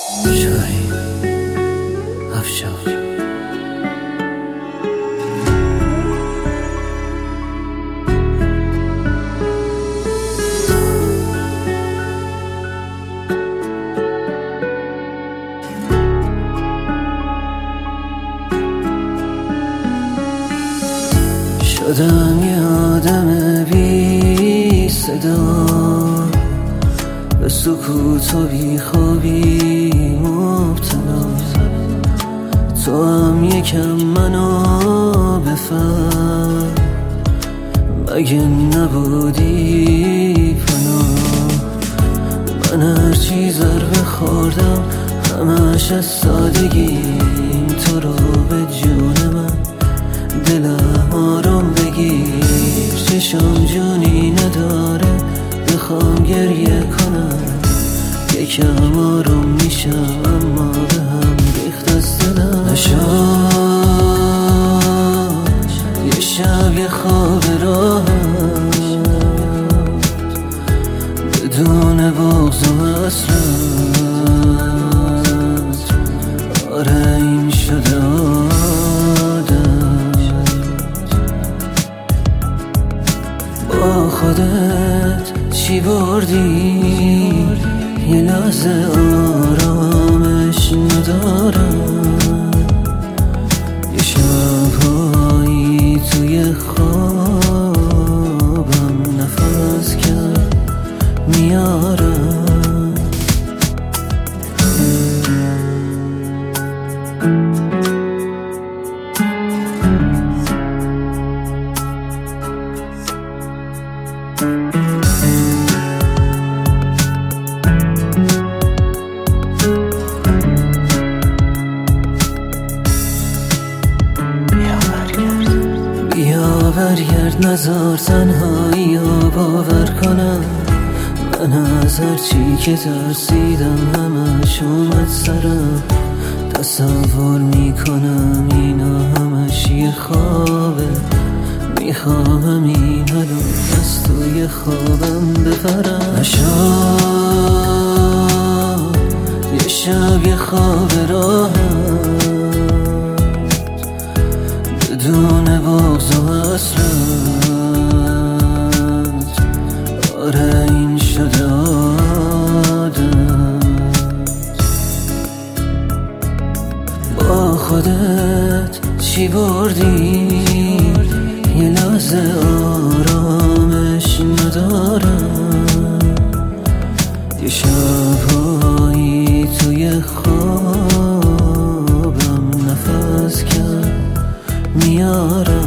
شاهین افشار. شدم یه آدم بی صدا، به سکوت و بی خوابی مبتلا. تو هم یکم منو بفهم، مگه نبودی پناه. من هرچی ضربه خوردم همش از سادگیم، تو رو به جون من دلم آرام بگیر. چشم جونی نداره بخوام گریه کنم، یکم آروم میشم اما به هم ریخت از دلم. نشد یه شب یه خواب راحت بدون بغض و حسرت. آره این شده با خودت چی بردی؟ یه لحظه آرامش ندارم. یه شبهایی توی خوابم نفس کرد میارم. بیا برگرد نذار تنهایی ها باور کنم. من از هرچی که ترسیدم همش اومد سرم. تصور میکنم اینا همش یه خوابه، میخوام این حالو از توی خوابم ببرم. نشد یه شب یه خواب راحت بدون بغض و حسرت. آره این شده عادت. با خودت چی بردی؟ یه لحظه آرامش ندارم. یه شبهایی توی خوابم نفس کرد میارم.